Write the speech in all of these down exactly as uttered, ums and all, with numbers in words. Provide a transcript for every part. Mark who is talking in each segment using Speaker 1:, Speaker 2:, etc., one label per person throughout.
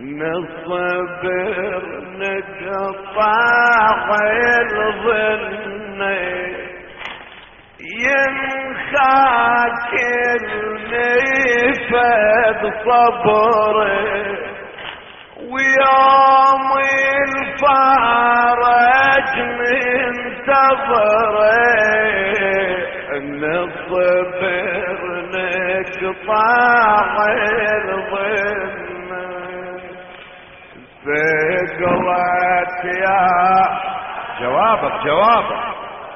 Speaker 1: نصبر نقطع الظن ينخاك النفذ صبره ويوم الفرج منتظره نصبر نقطع الظن ثقلت يا جوابك جوابك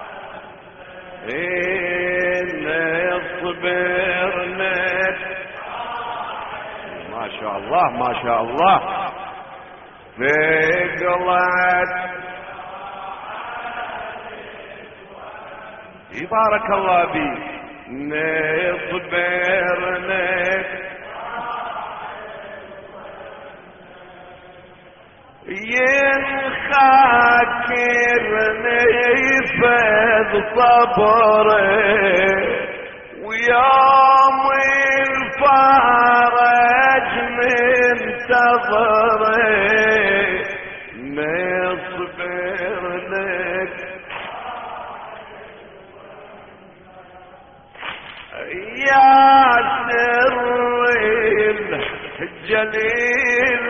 Speaker 1: إن نصبر نك ما شاء الله ما شاء الله ثقلت بارك الله بيك نصبر نك ينخاكر نفذ صبره ويوم الفرج منتظره نصبر لك يا سر الجليل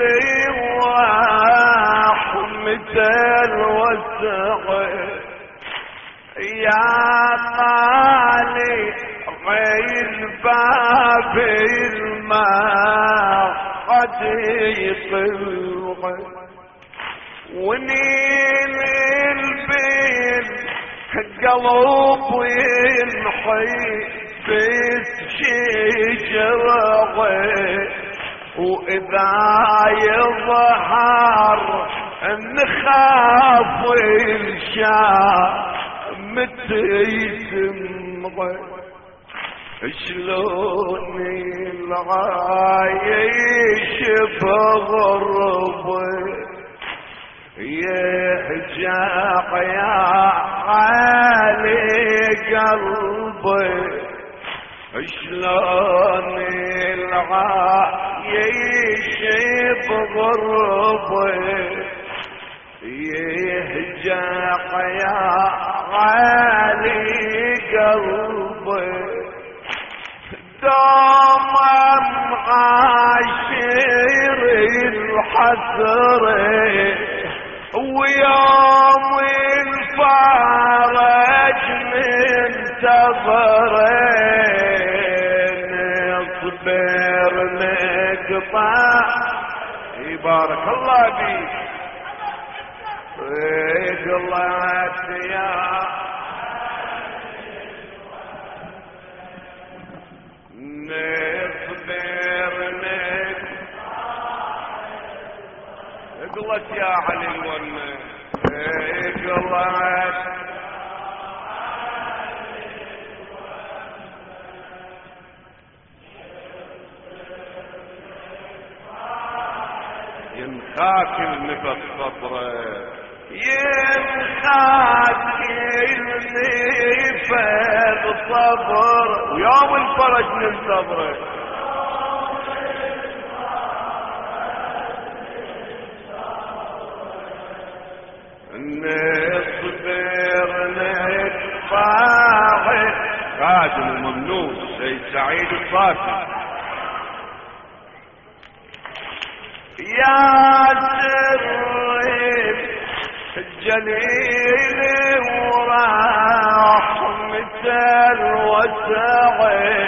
Speaker 1: مثل وسع يا طالع الباب الماء قد يطلع ونيل البين قلب ينحي بالشجرة وإذا يظهر نخاف الشام متيتمضى شلون العايش بغربه يهجع يا علي قلبي شلون العايش بغربه يهجع يا علي قلبي دوم عاشر الحسره ويوم الفرج منتظره نصبر نقطع بارك الله بيك طلعت يا نصبر نقطع قلت يا علي الونه قلت ينخاك النفس صبره ينخاك النفس صبر ويوم الفرج من صبره نصبر نتفاعل خادم الممنون سيد سعيد الفاتح يا سر الجليل ورحمة الوسع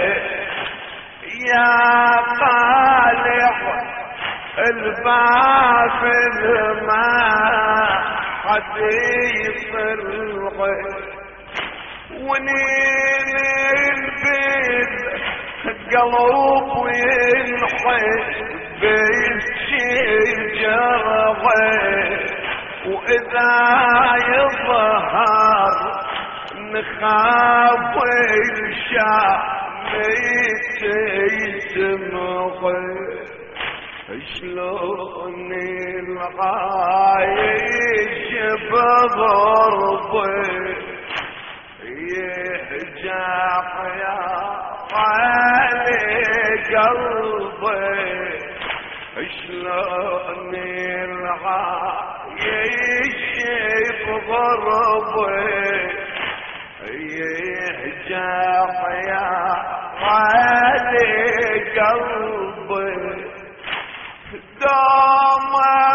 Speaker 1: يا طالع الباب الماء قد يطلع ونيل البيت قلب ينحس بالشجرة وإذا يظهر نخاف الشام يتمغ شلون العايش بضربه يهجع يا علي قلبي شلون العايش بغربه يهجع يا غالي قلبي دوم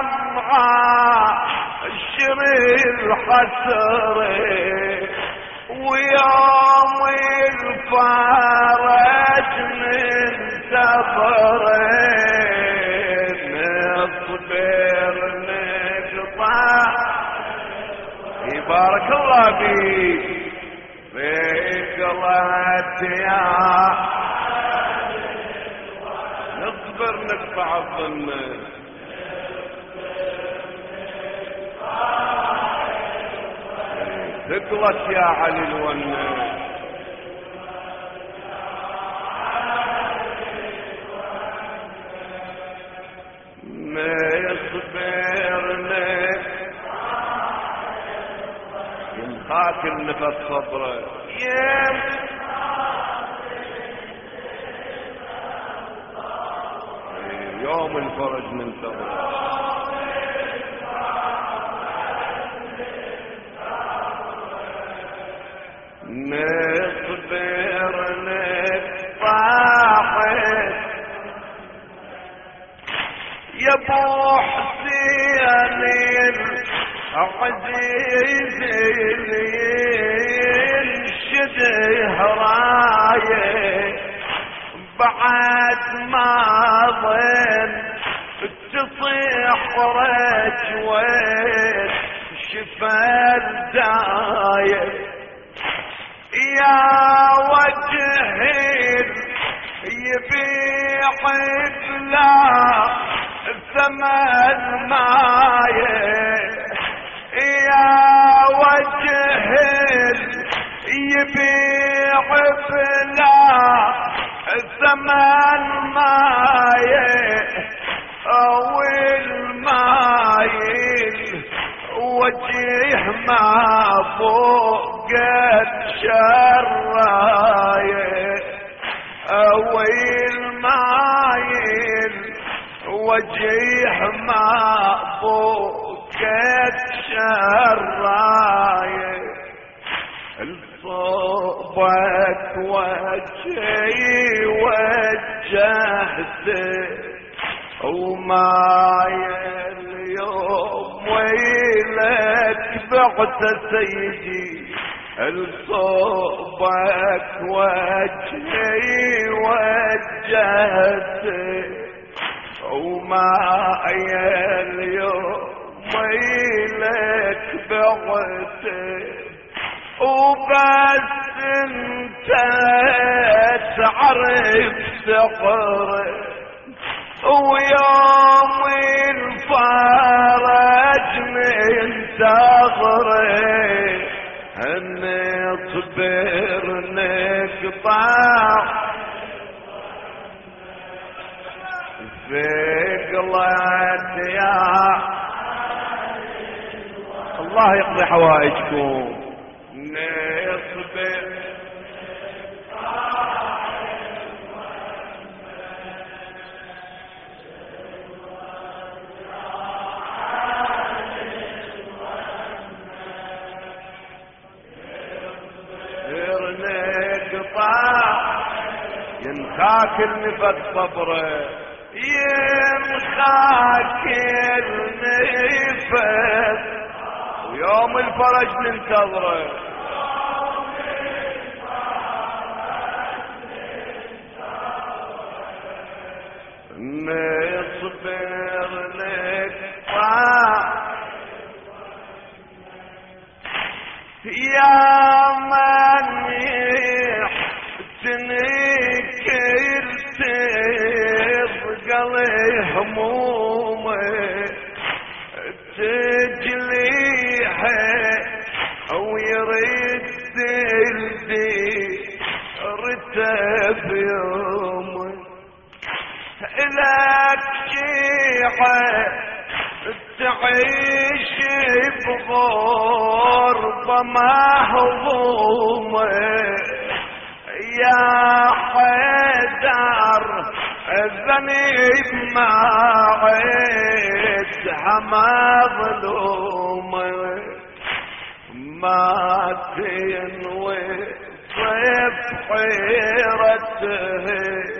Speaker 1: معاشر الحسره ويوم الفرج ننتظره نصبر نقطع بارك الله فيك فيك الله يا نصبر نقطع الظن ثقلت يا علي الونه ما يصبرنا يمخاك النفس صبره يم يوم الفرج ننتظر نصبر نطاحت يا ابو حسين العزيز اللي ينشده رايه بعد ما ظن تصيح رجوين شفا الداير يا وجهي يبيع لا ثمن مايه يا وجهي يبيع بلا ثمن مايه او المايل وجه ما فوق الشرايه او المايل وجه ما فوق الشرايه الصوبك وجهي وجهته وماي اليوم ويلك بعت سيدي الصوبك وجهي وجهته وماي اليوم ويلك بعته وبس انت تعرف سحره ويوم الفرج من ثغره نصبر نقطع ثقلت يا الله يقضي حوائجكم نصبر ينخاك النفس صبره ينخاك النفس ويوم الفرج ننتظره نصبر نقطع يا من يحتنك تبقى همومه تجليها او يرد الدي رتب يومه لك جيحه تعيش بغربة مهضومة يا حيدر الذنب ما عيدها مظلومة ما تنوي صيف حيرته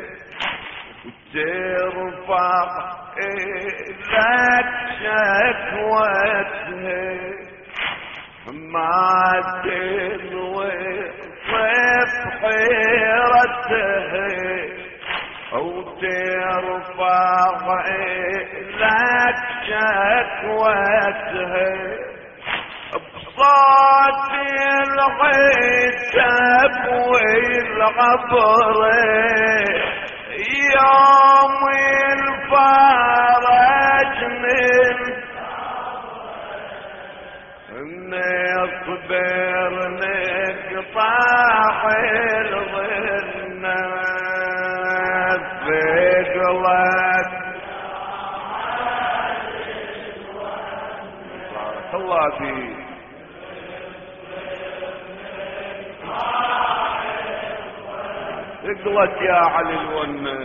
Speaker 1: وترفع لك شكوته ما تنوي صيف حيرته أو ترفع لك شكوته بصوت العتاب والعبر يوم الفرج من نصبر نقطع الظلمات بقلت الله فيك اقلت يا علي الونه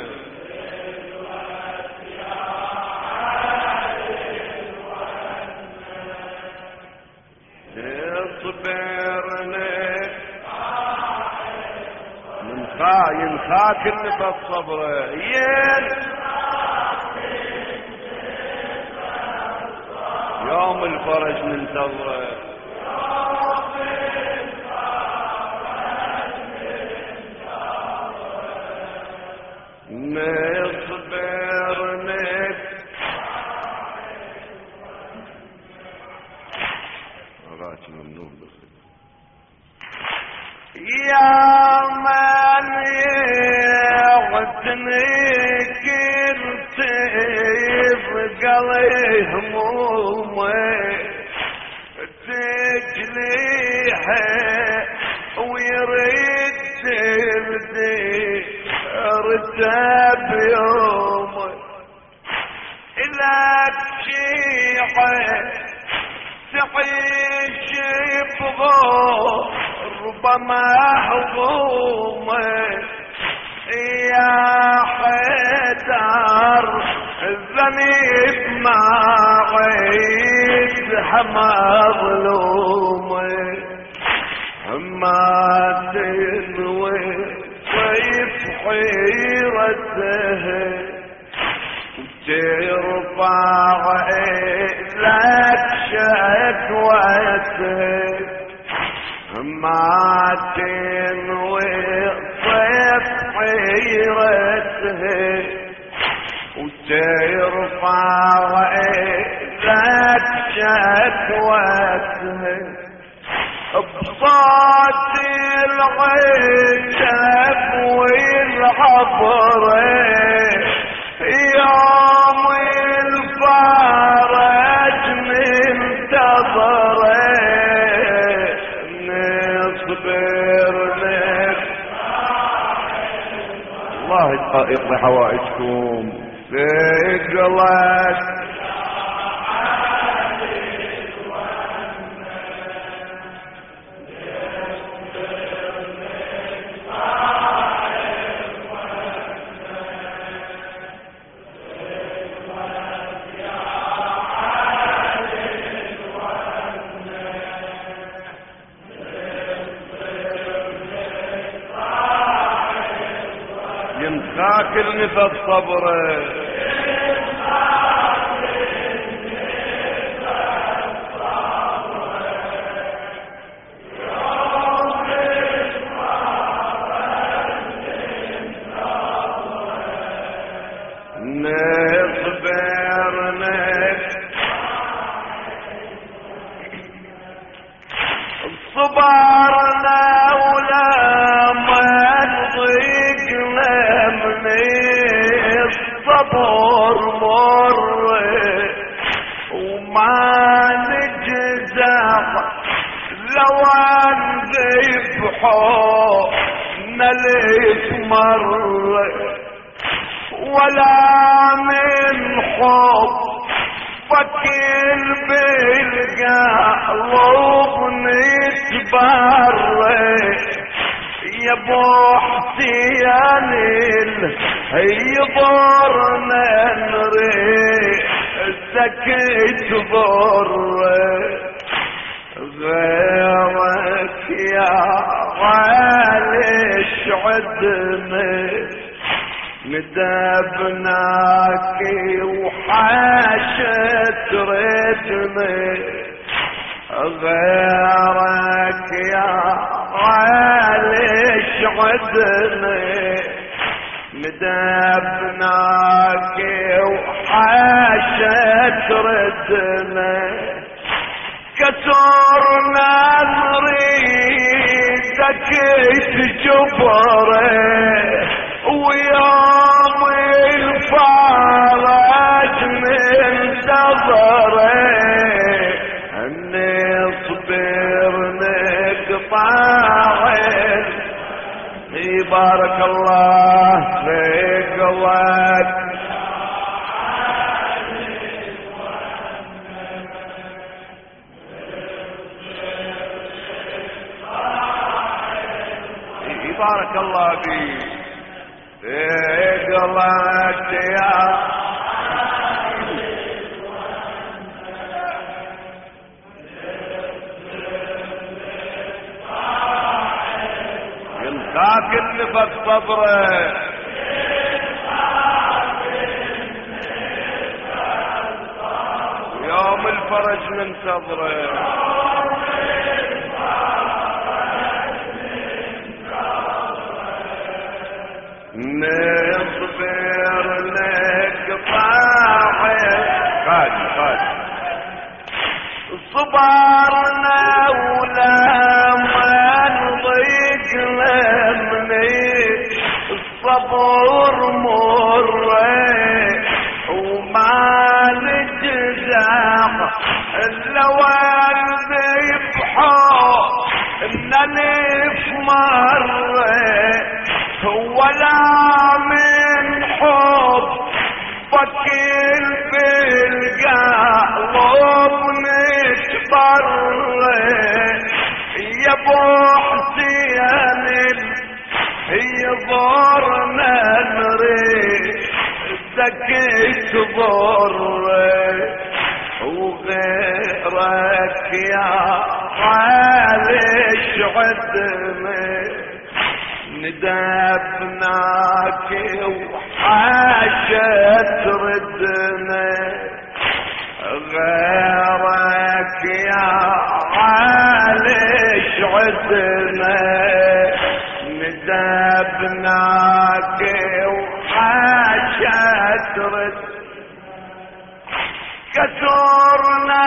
Speaker 1: اصبرني من خاين خاك النفس صبره ين يوم الفرج ننتظره نصبرني راك ممنوع يا من يعتني كنت بقلي همومي تجليها ويريد تبدي ارتب يومي إلا تشيحه تعيش بغربة محظومة يا حيدر الذنب ما عيدها مظلومة ما تنوي صيف حيرته ترفع لك شكوته ما تنوي صيف حيرته وترفع لك شكوته بصوت العتاب والعبر يوم الفرج منتظره نصبر لك الله يقضي حوائجكم ثقلت ينخاك النفس صبره نصبرنك صبرنا ولا ما نضيقنا من الصبر مر وما نجزع لو نذبحه نلف مر ولا من حب فكل بالقلب نتبرك يا ابو حسين يضرنا نريدك تضر غيرك يا غالي شعدنا ندبناك وحاشت ردنا غيرك يا غالي شعدنا ندبناك وحاشت ردنا كسرنا نريدك تجبره ويوم الفرج ننتظره نصبر نقطع بارك الله في قوات بارك الله فيك قلت يا ينخاك النفس صبره يوم الفرج ننتظره نصبر نقطع قادم قادم صبرنا ولما نضيق لمني الصبر مر وما نجزع الا والذبحوا انني في مره ولا من حبك بالقلب نتبرع يا ابو حسين يضرنا نريدك تضر وغيرك يا عالي شعدنا ندبناك وحاشت ردنا غيرك يا عالي شعدنا ندبناك وحاشت ردنا كسرنا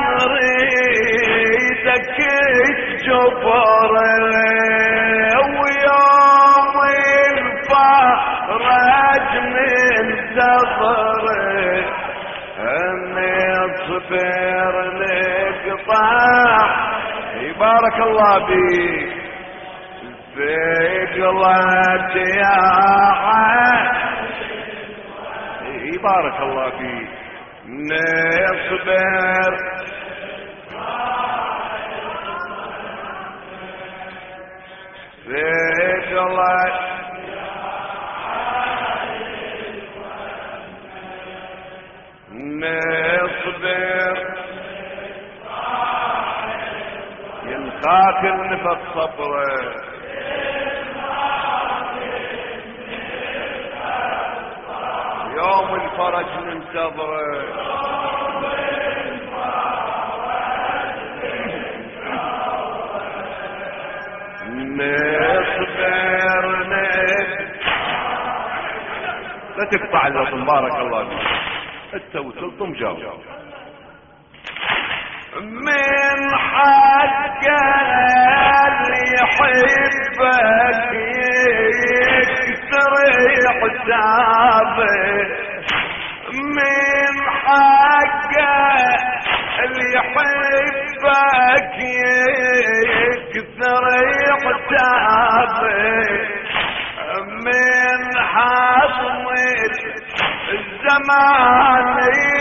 Speaker 1: نريدك تجبر ويوم الفرج ننتظر نصبر نقطع بارك الله بيك في قلت يا عالي بارك الله بيك نصبر فيك الله نصبر ينخاك النفس صبره يوم الفرج ننتظره نصبر لا تقطع اللطم بارك الله فيك انت وصلت مجاوب من حق اللي يحبك يكسر حسابه من حق اللي يحبك يكسر حسابه من حصم الزمان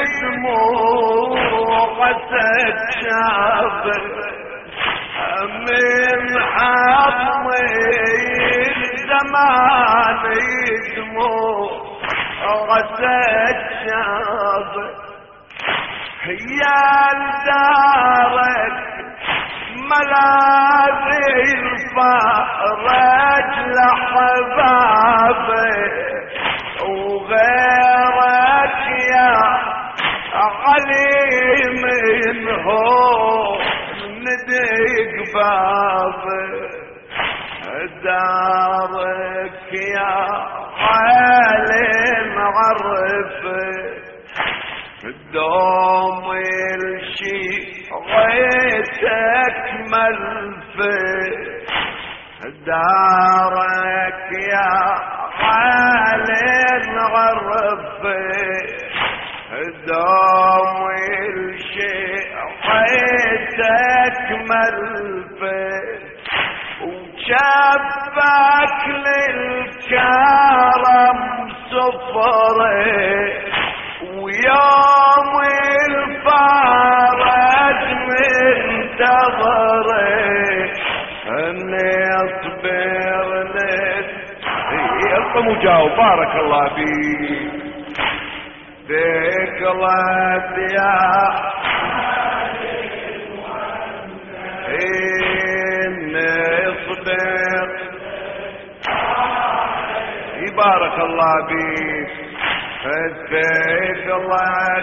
Speaker 1: دموع تتشابه من حصم الزمان دموع
Speaker 2: غسل شاب يا دارك ملاذي الفرج لحبابي وغيرك يا علي منه ندق بابي دارك يا علي معرفه دوم الشي غيتك ملفه دارك يا علي معرفه دوم الشي غيتك ملفه وشبك للكرم سفره ويوم الفرج منتظره اني اصبر لك يلا مجاوب بارك الله فيك ذكرت يا اني اصبر بارك الله فيك فديك الله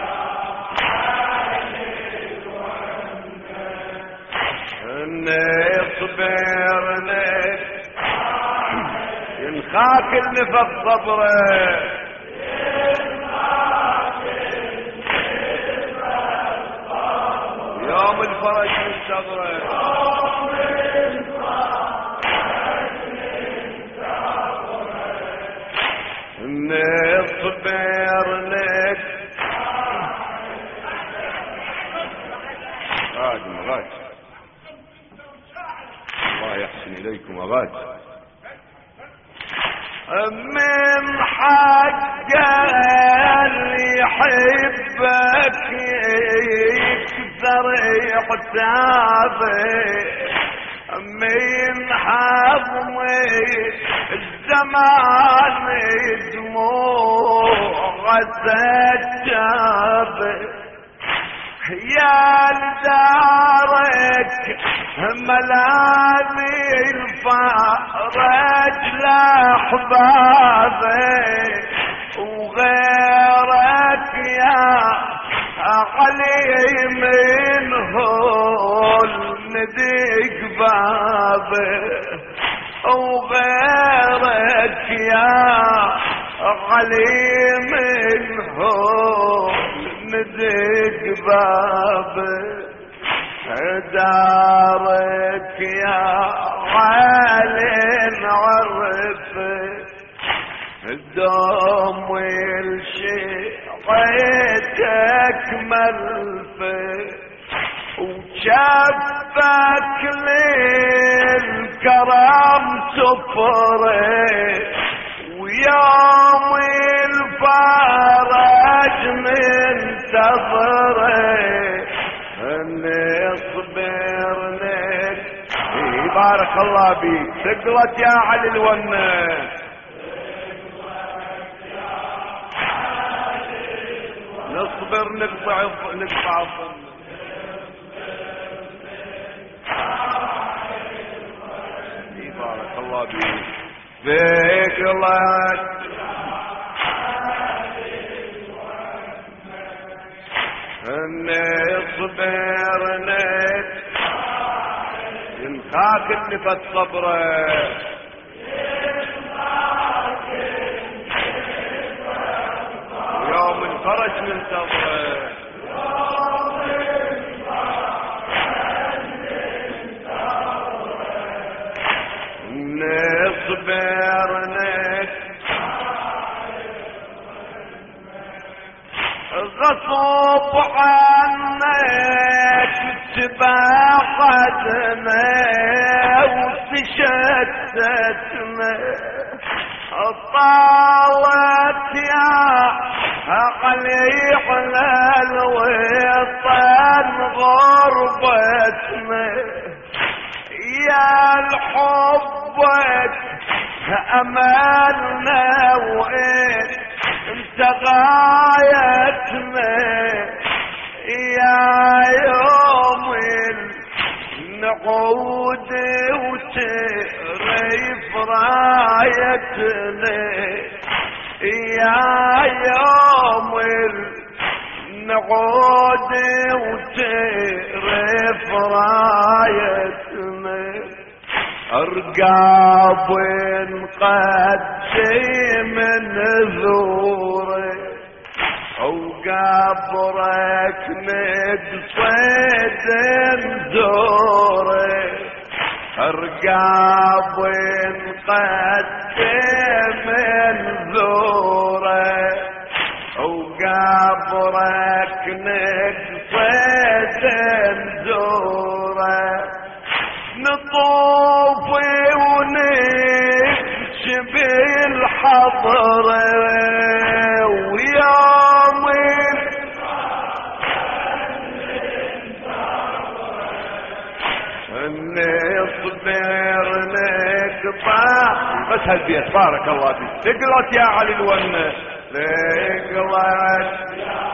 Speaker 2: اني اصبر لك ينخاك النفق صبره يوم الفرج من صبره نصبر لك غاد مغاد الله يحسن إليكم وغاد من حق اللي يحبك يكثر يحتابك من حظمي الزمان دموع غسجاب يا لدارك ملاذي الفرج لأحبابك وغيرك يا علي منه ندق بابه وغيرك يا علي منه ندق بابه دارك يا علي نعرفه الدم والشيء غيتك ملفه وشبك للكرم سفره ويوم الفرج منتظره اني اصبر لك بارك الله بيك ثقلت يا علي الونه نصبر نقطع نقطع الظن بارك الله بيك فيك الله اني اصبر لك ينخاك النفس صبره يوم الفرج من صبره نصبر لك غصب عنك تباعدنا وتشتتنا طالت يا علي على الوطن غربتنا يا الحبك املنا وين انت غايتنا يا يوم النعود وتريف رايتنا يا يوم النعود وتريف رايتنا ارقاب نقدم نذوره وقبرك نقصد نزوره ارقاب نقدم نذوره وقبرك نقصد نزوره نطوف ونمشي بالحضرة ويوم نصبر نقطع بس هالبيت بارك الله فيك تقلت يا علي الونه تقلت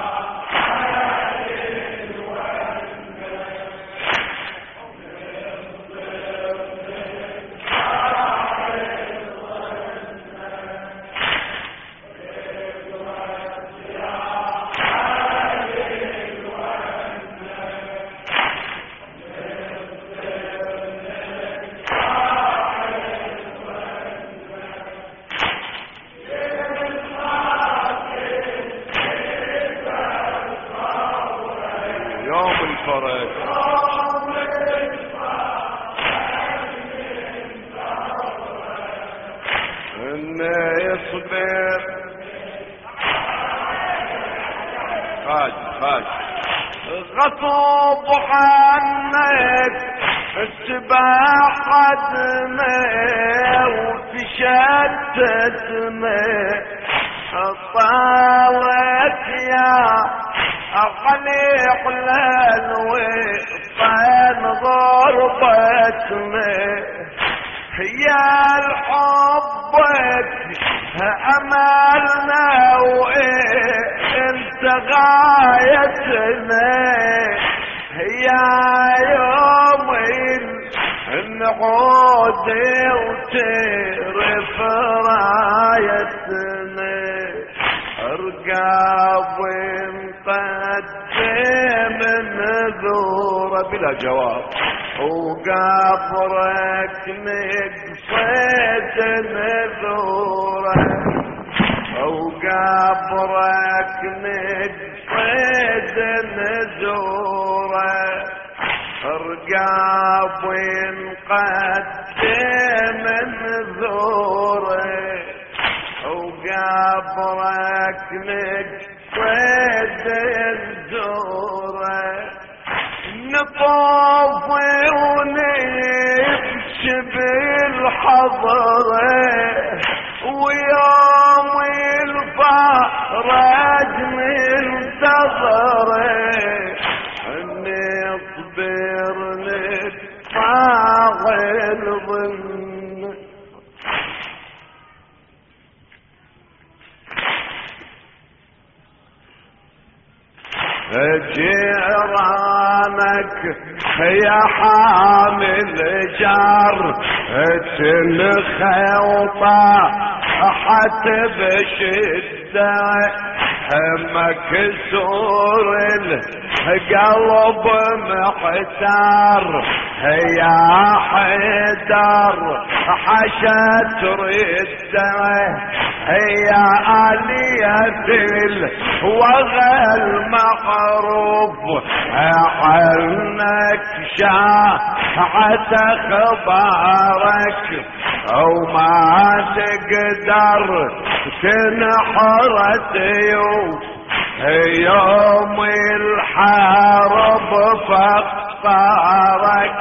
Speaker 2: يوم الفرج انه يصبر خاج خاج غصب عنك اتباع قدمه وتشتتنا طالت يا أقلق للوطن ضربتنا يا الحبك أملنا وإنت غايتنا يا يوم النعود وترف رايتنا ارقاب مقدم نذوره بلا جواب وقبرك نقصد نذوره وقبرك نقصد نذوره ارقاب مقدم نذوره وقبرك نقصد الزوره نطوف ونمشي بالحضره ويوم الفرج منتظره نصبر نطاغ الظن جيرانك يا حامل جار تنخوطه حتى بشدة مكسور القلب محتار يا حيدر حشت رده يا آلية الوغى المعروف عنك شاعت اخبارك او ما تقدر تنحر سيوف يوم الحرب فقارك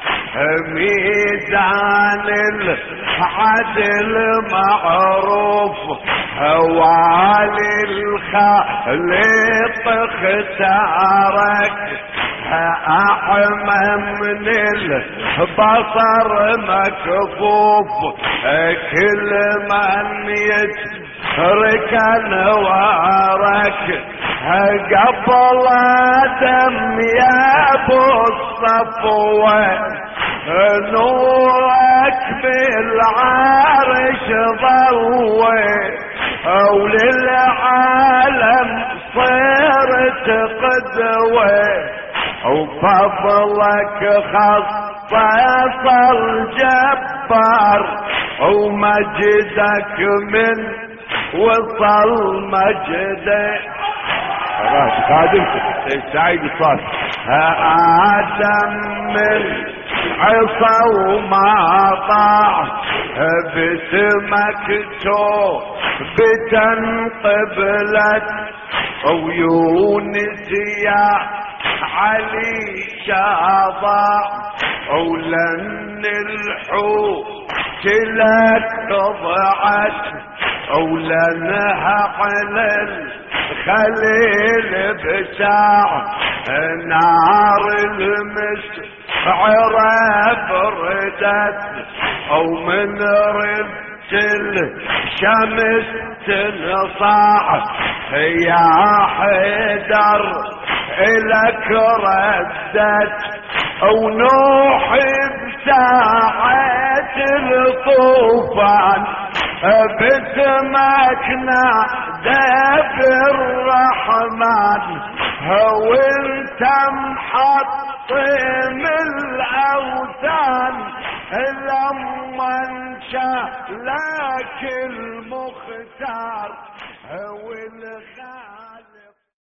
Speaker 2: ميزان العدل معروف والي الخليط اختارك اعمى من البصر مكفوف كل من ركن وارك قبل دم يا ابو الصفوة نورك بالعرش ضوي وللعالم صرت قدوة وفضلك خصص الجبار ومجدك من وصل مجدك
Speaker 1: خلاص خادم سعيد صار
Speaker 2: آدم من عصا وما طاع باسمك بتنقبلت ويونس يا علي شاضع ولن الحوت لك ضعت ولنها على الخليل بساع نار المسعرة بردت او من ربت الشمس تنصاع يا حيدر إلك ردت ونوح بساعة الطوفان باسمك نادى بالرحمن هو انت محطم الاوثان لما انشا لك المختار هو